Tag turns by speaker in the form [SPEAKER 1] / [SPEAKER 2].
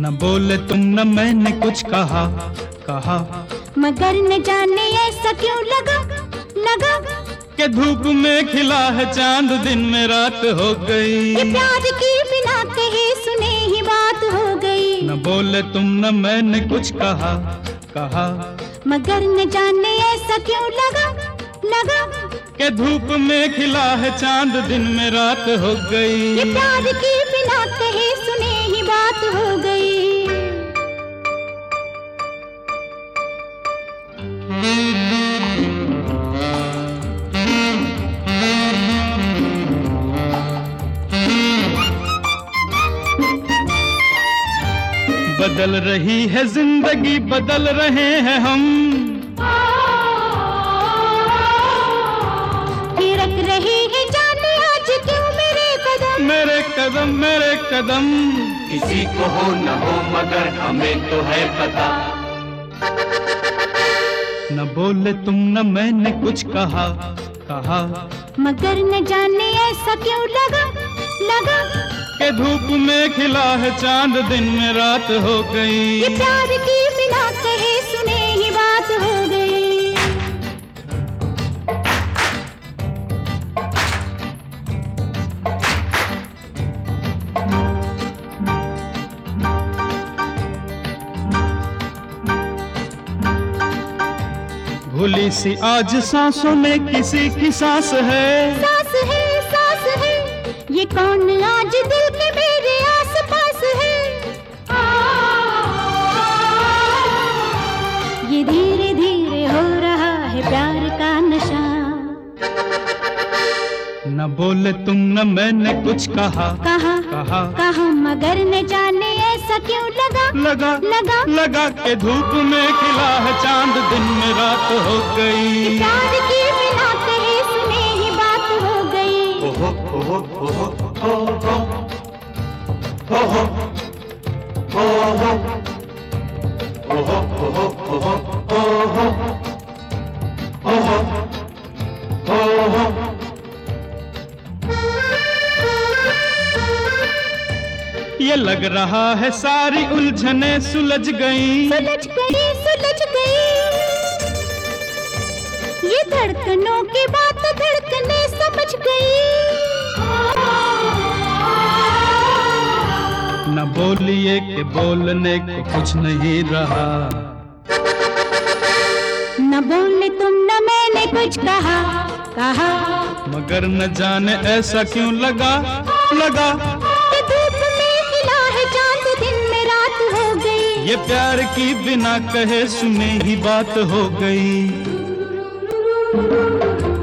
[SPEAKER 1] न बोले तुम न मैंने कुछ कहा कहा,
[SPEAKER 2] मगर न जाने ऐसा क्यों लगा लगा
[SPEAKER 1] कि धूप में खिला है चांद दिन में रात हो गई।
[SPEAKER 2] ये प्यार की बिना कहे सुने ही बात हो गई।
[SPEAKER 1] न बोले तुम न मैंने कुछ कहा कहा,
[SPEAKER 2] मगर न जाने ऐसा क्यों लगा लगा
[SPEAKER 1] कि धूप में खिला है चांद दिन में रात हो गई।
[SPEAKER 2] ये प्यार की बिना कहे सुने ही बात हो गई।
[SPEAKER 1] बदल रही है जिंदगी, बदल रहे हैं हम,
[SPEAKER 2] थिरक रही है जाने आज क्यों मेरे कदम,
[SPEAKER 1] मेरे कदम मेरे कदम।
[SPEAKER 3] किसी को हो न हो मगर हमें तो है पता।
[SPEAKER 1] न बोले तुम न मैंने कुछ कहा कहा,
[SPEAKER 2] मगर न जाने ऐसा क्यों लगा लगा
[SPEAKER 1] कि धूप में खिला है चांद दिन में रात हो गई।
[SPEAKER 2] ये प्यार की बिना कहे सुने ही बात हो गई।
[SPEAKER 1] भूली सी आज सांसों में किसी की सांस है,
[SPEAKER 2] सांस है ये कौन आज दिल के मेरे आस पास है। ये धीरे धीरे हो रहा है प्यार का नशा।
[SPEAKER 1] न बोले तुम न मैंने कुछ कहा
[SPEAKER 2] कहा
[SPEAKER 1] कहा,
[SPEAKER 2] कहा मगर न जाने ऐसा क्यों लगा
[SPEAKER 1] लगा
[SPEAKER 2] लगा
[SPEAKER 1] लगा के धूप में खिला है चांद दिन में रात हो गई।
[SPEAKER 2] प्यार की बिना कहे सुने ही बात हो गई।
[SPEAKER 3] ओहो ओहो ओहो ओहो ओहो ओहो ओहो ओहो ओहो ओहो ओहो।
[SPEAKER 1] ये लग रहा है सारी उलझने सुलझ गई,
[SPEAKER 2] सुलझ गई सुलझ गई। ये धड़कनों की बात धड़कने समझ गई।
[SPEAKER 1] न बोलिए कि बोलने को कुछ नहीं रहा।
[SPEAKER 2] न बोले तुम न मैंने कुछ कहा कहा,
[SPEAKER 1] मगर न जाने ऐसा क्यों लगा लगा
[SPEAKER 2] कि धूप में खिला है चांद दिन में रात हो गई।
[SPEAKER 1] ये प्यार की बिना कहे सुने ही बात हो गई।